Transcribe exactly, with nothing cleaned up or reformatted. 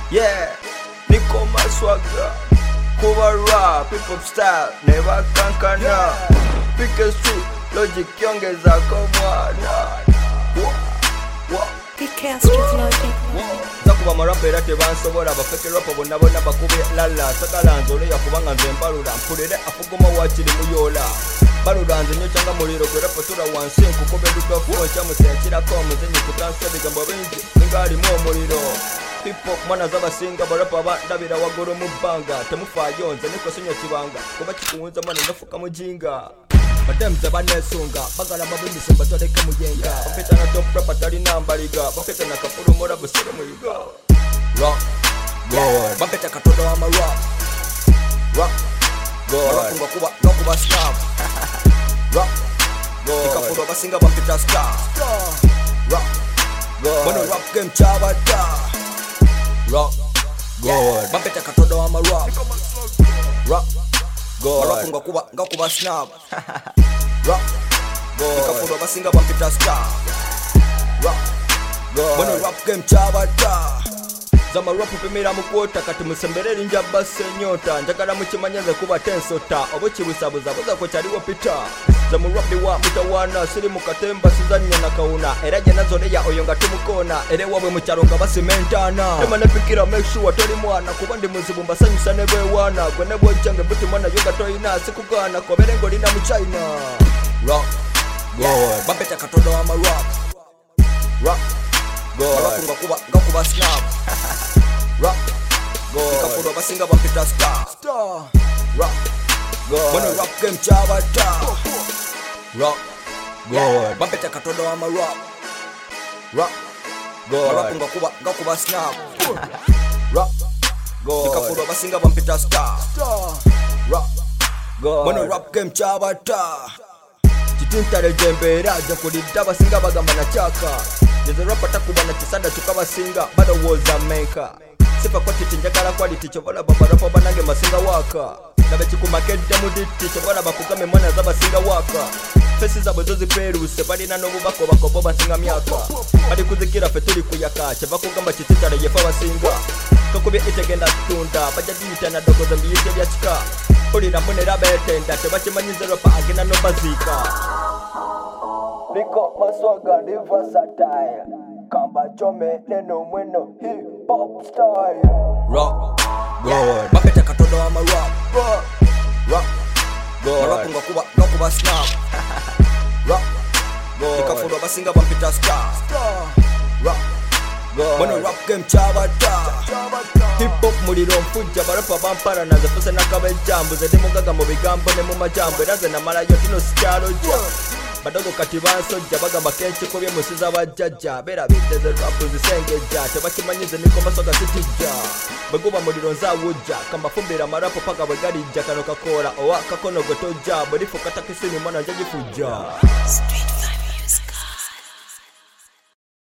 Yeah, niko maswaga kuba rap, hip hop style, never kankana. Pick a street, logic yongeza kwa mwana. Zakuba marapera tebansobola bafeke rap bonna bonna bakube lalla sakalanzo ole yakubanga nze mbalula mpulire afugoma wakiri muyola balula nze nyo cyanga muliro gwe rap tura wansi nkukobe dugafu cyamusekira ko muzenyi kutansa bigambo bingi ningali mu muliro hip hop mwana z'abasinga barapa bandabira wagoro mu banga temufayo nze niko sonyo kibanga kuba kikunza mwana ndafuka mujinga Bademze banesunga bagala babindise batoleke muyenga bapeta na top rap atari nambaliga bapeta na kapuru mora busere muyiga rock god bapeta katodo ama rock rock god rap ngo kuba no kuba snap rock god kapuru basinga bapeta star rock god bono rap game chabata rock god bapeta katodo ama rock rock God rap ngo kuba ngo kuba snap rock God kapuro basinga bampita star rock God bono rap game chabata zama rap pemera mukota kati musembereri njaba senyota njagala mukimanyaze kuba tensota obo kibusabuza buza ko cyariwo pita zama rap ni wa mutawana siri mukatemba sizanya na kauna eraje nazo ne ya oyonga tumukona ere wabwe mucyaronga basimentana ema nepikira make sure tori mwana kuba ndi muzibu mbasanyusa nebwe wana gwe nebo cyange buti mwana yoga toyina sikugana ko berengo lina mu China rock god bapeta katodo ama rock rock god rap ngo kuba ngo kuba snap rock god kapuro basinga bampita star star rock god bono rap game chabata rock god bapeta katodo ama rock rock god rap ngo kuba ngo kuba snap rock god kapuro basinga bampita star star rock god bono rap game chabata Chitintare jembe raja kulida basinga bagamba na chaka Nze rap atakubana kisanda chukabasinga bado woza maker Sifa kwa titinjagala quality chobola baba rap banange masinga waka Nabe chikumakete muditi chobola bakugame mwana zabasinga waka Fesi zabo zozi peru sebali na nobu bako bako boba singa myaka Badi kuzikira fetuli kuyaka cheva kugamba chitintare yefa basinga Kakubye itegenda tunda bajadita na dogo zambi yite bya chika Uri na munera betenda tebachimanyize rapa agena no bazika Niko maswaga ni versatile Kamba chome neno mweno hip hop style Rock god bapeta katodo ama rock rock rock god rap ngo kuba ngo kuba snap rock god ikafundo basinga bampita star star rock god bono rap game chabata hip hop muliro mfuja barapa bampara naze fuse nakabe jambo zedi mugaga mu bigambo ne mu majambo eraze na mara yo tino sikyalo ja badogo kati bansojja bagamba kenshi ko bye musiza bajjajja bera biteze rap zisengeja tebakimanyize niko masoga sitijja baguba muliro nzawujja kamba fumbira marapo paka bwegalijja kano kakola owa kakono gwe tojja bolifu katakisini mwana njajifuja Street